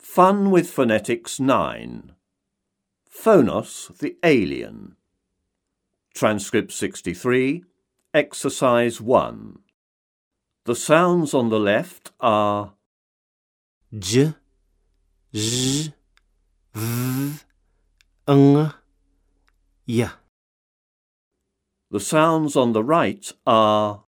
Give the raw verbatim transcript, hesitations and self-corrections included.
Fun with Phonetics nine. Phonos the alien. Transcript sixty-three, Exercise one. The sounds on the left are j, z, v, ng, y. The sounds on the right are